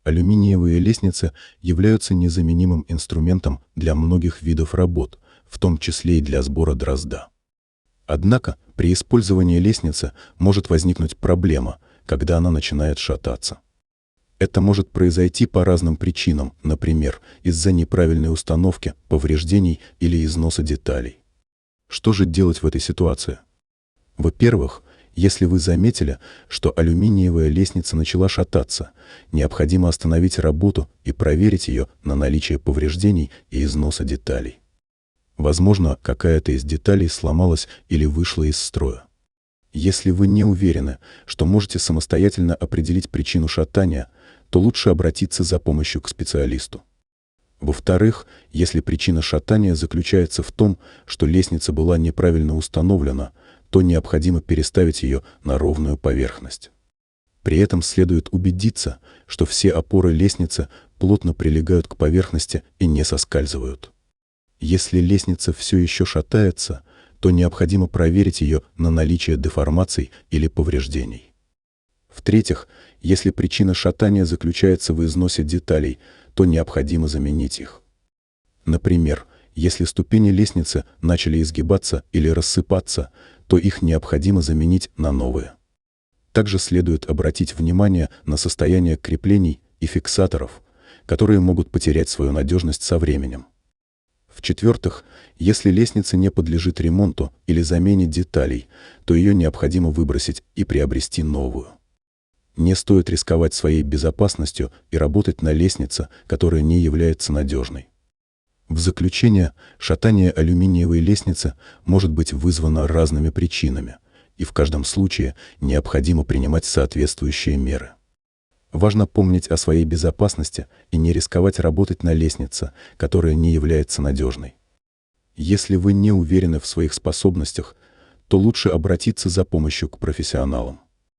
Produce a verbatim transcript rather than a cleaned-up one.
Алюминиевые лестницы являются незаменимым инструментом для многих видов работ, в том числе и для сбора дрозда. Однако при использовании лестницы может возникнуть проблема, когда она начинает шататься. Это может произойти по разным причинам, например, из-за неправильной установки, повреждений или износа деталей. Что же делать в этой ситуации? Во-первых, если вы заметили, что алюминиевая лестница начала шататься, необходимо остановить работу и проверить ее на наличие повреждений и износа деталей. Возможно, какая-то из деталей сломалась или вышла из строя. Если вы не уверены, что можете самостоятельно определить причину шатания, то лучше обратиться за помощью к специалисту. Во-вторых, если причина шатания заключается в том, что лестница была неправильно установлена, то необходимо переставить ее на ровную поверхность. При этом следует убедиться, что все опоры лестницы плотно прилегают к поверхности и не соскальзывают. Если лестница все еще шатается, то необходимо проверить ее на наличие деформаций или повреждений. В-третьих, если причина шатания заключается в износе деталей, то необходимо заменить их. Например, если ступени лестницы начали изгибаться или рассыпаться, то их необходимо заменить на новые. Также следует обратить внимание на состояние креплений и фиксаторов, которые могут потерять свою надежность со временем. В-четвертых, если лестница не подлежит ремонту или замене деталей, то ее необходимо выбросить и приобрести новую. Не стоит рисковать своей безопасностью и работать на лестнице, которая не является надежной. В заключение, шатание алюминиевой лестницы может быть вызвано разными причинами, и в каждом случае необходимо принимать соответствующие меры. Важно помнить о своей безопасности и не рисковать работать на лестнице, которая не является надежной. Если вы не уверены в своих способностях, то лучше обратиться за помощью к профессионалам.